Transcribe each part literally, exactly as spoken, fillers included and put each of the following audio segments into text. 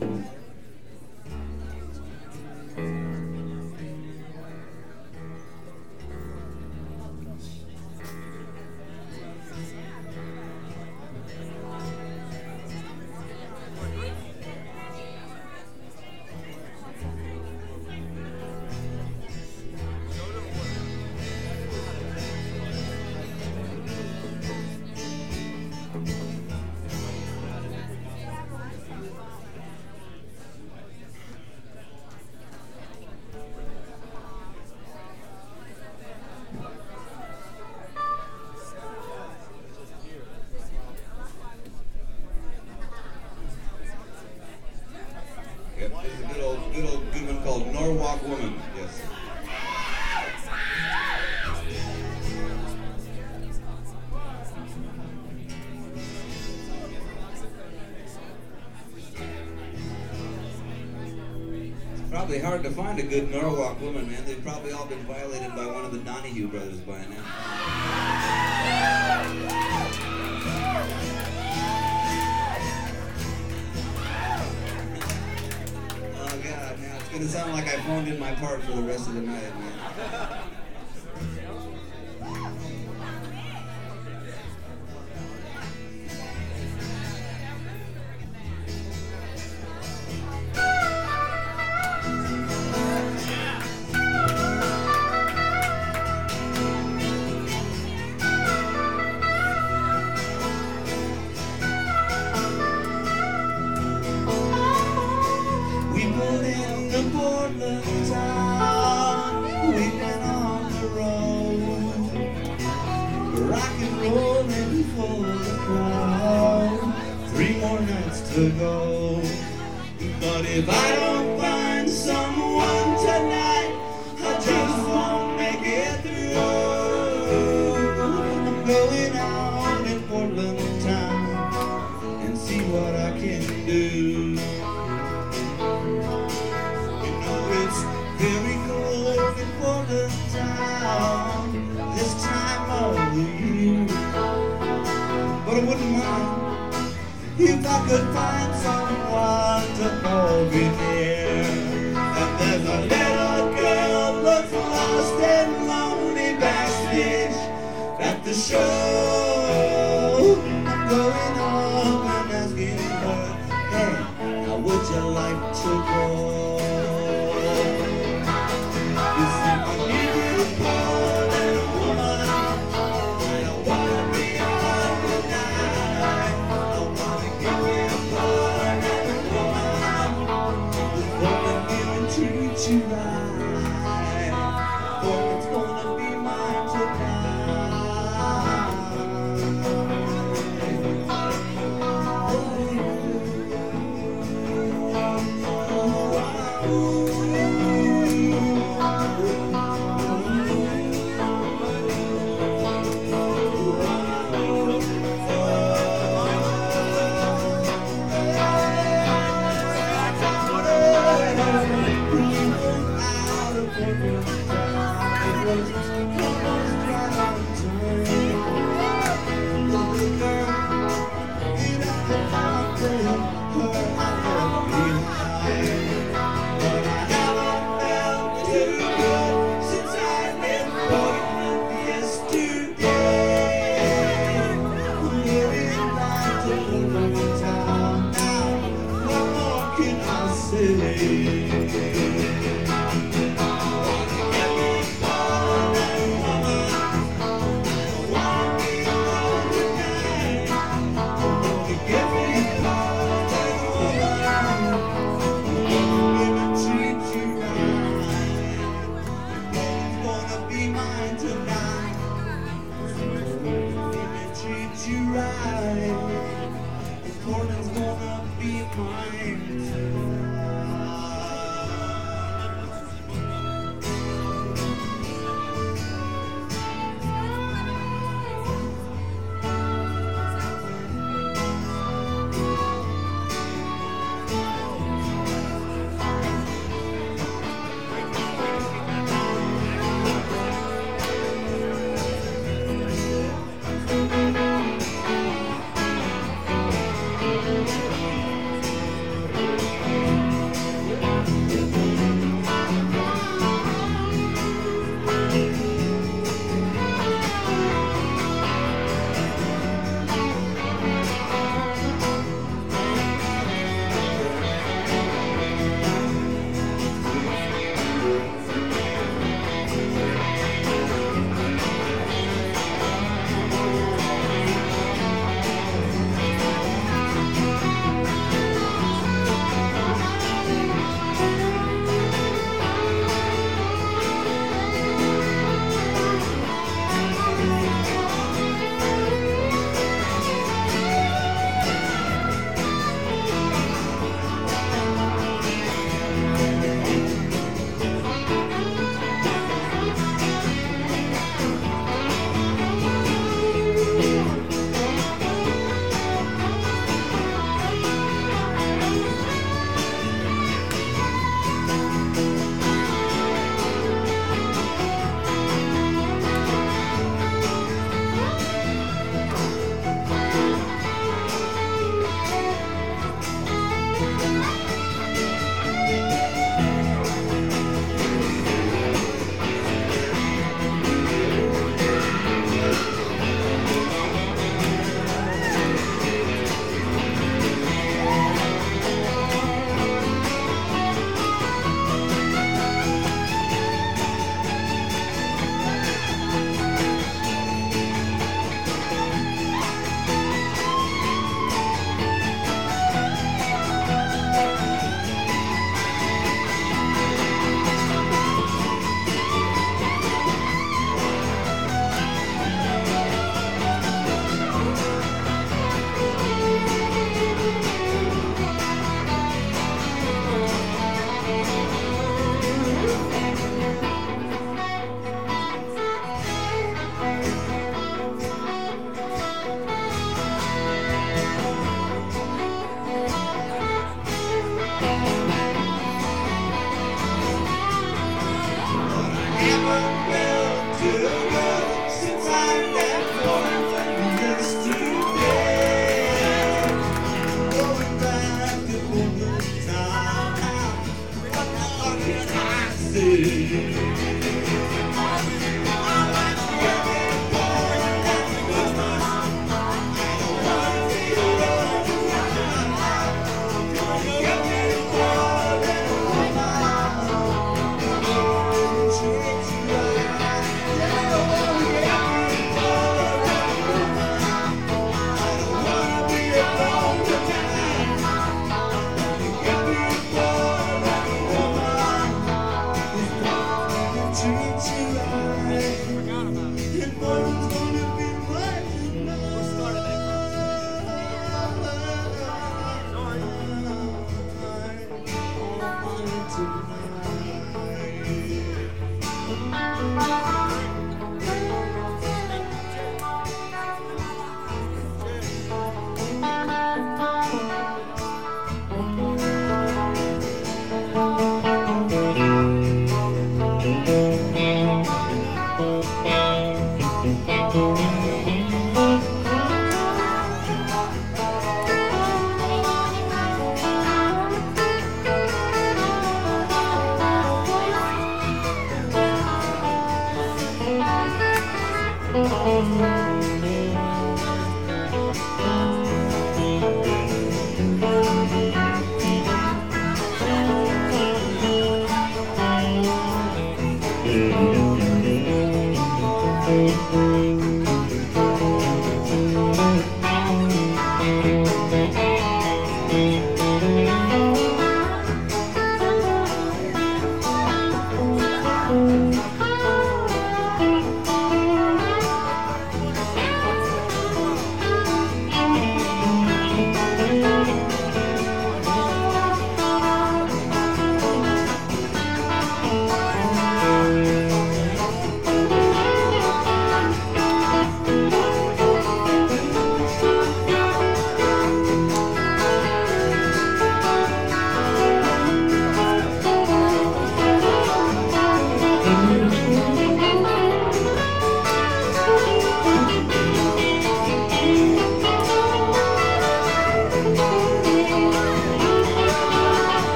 Yep, this is a good old, good old, good one called Norwalk Woman. Yes. It's probably hard to find a good Norwalk woman, man. They've probably all been violated by one of the Donahue brothers by now. It's gonna sound like I phoned in my part for the rest of the night, man. Portland town, we've been on the road, rock and rolling for the crowd, three more nights to go. But if I don't find someone tonight, I just won't make it through. I'm going out in Portland town and see what I can do. Very cold in Portland town this time of the year, but I wouldn't mind if I could find someone to hold me near. And there's a little girl looks lost and lonely backstage at the show. I'm going up and asking her, hey, how would you like to go?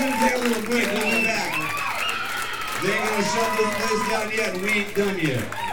gonna take a little break. We'll be back. They ain't gonna shut this place down yet, and we ain't done yet.